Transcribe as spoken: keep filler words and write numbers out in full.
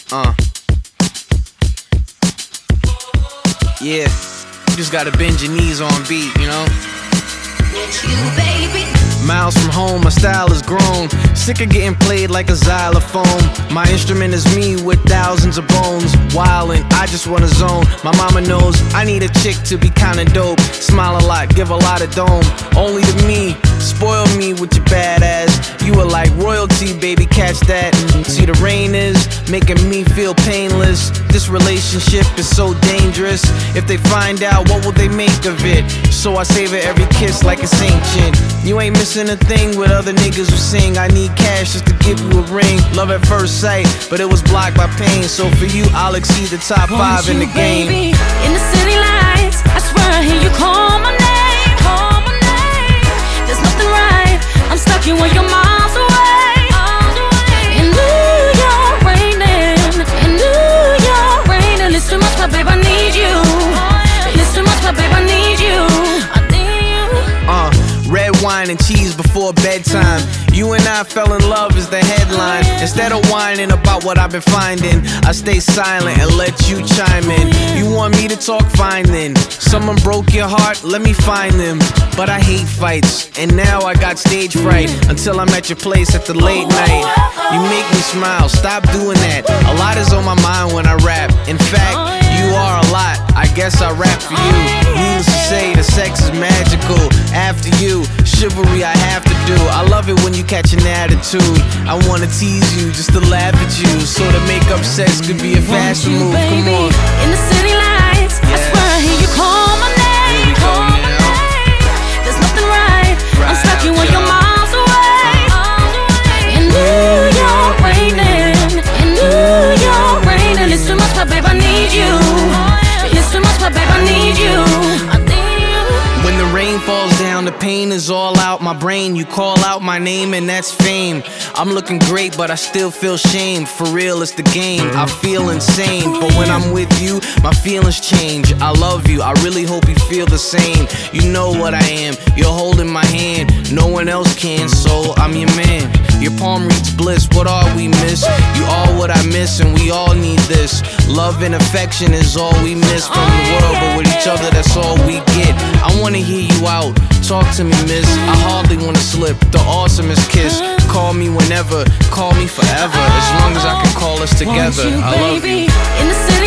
Uh. Yeah, you just gotta bend your knees on beat, you know? You, baby. Miles from home, my style has grown. Sick of getting played like a xylophone. My instrument is me with thousands of bones. Wildin', I just wanna zone. My mama knows I need a chick to be kinda dope. Smile a lot, give a lot of dome. Only to me, spoil me with your badass. You are like royalty, baby, catch that. See, the rain is making me feel painless. This relationship is so dangerous. If they find out, what will they make of it? So I savor every kiss like it's ancient. You ain't missing a thing with other niggas who sing I need cash just to give you a ring. Love at first sight, but it was blocked by pain. So for you, I'll exceed the top five in the game. Baby, in the city lights, I swear I hear you call my name, call my name. There's nothing right, I'm stuck here when you're miles away. In New York raining, in New York raining. It's too much, my babe, I need you. It's too much, my babe, I need you. I need you. Uh, red wine and cheese before bedtime. You and I fell in love is the headline. Instead of whining about what I've been finding, I stay silent and let you chime in. You want me to talk, fine then. Someone broke your heart, let me find them. But I hate fights, and now I got stage fright until I'm at your place at the late night. You make me smile, stop doing that. A lot is on my mind when I rap. In fact, you are a lot, I guess I rap for you. Needless to say, the sex is magical. After you, chivalry I have to do. I love it when you catch an attitude. I wanna tease you just to laugh at you. So to make up sex could be a fashion move. Come on. In the city lights, I swear I hear you call my name, call my name. There's nothing right, I'm stuck here when you're miles away. In New York raining, in New York raining. It's too much, my babe, I need you. It's too much, my babe, I need you. I need you. When the rain falls down, the pain is all out my brain. You call out my name and that's fame. I'm looking great, but I still feel shame. For real, it's the game, I feel insane. But when I'm with you, my feelings change. I love you, I really hope you feel the same. You know what I am, you're holding my hand. No one else can, so I'm your man. Your palm reads bliss, what are we miss? You are what I miss and we all need this. Love and affection is all we miss from the world, but with each other that's all we get. I wanna hear you out, talk to me miss. I hardly wanna slip, the awesomest kiss. Call me whenever, call me forever. As long as I can call us together, I love you. In the city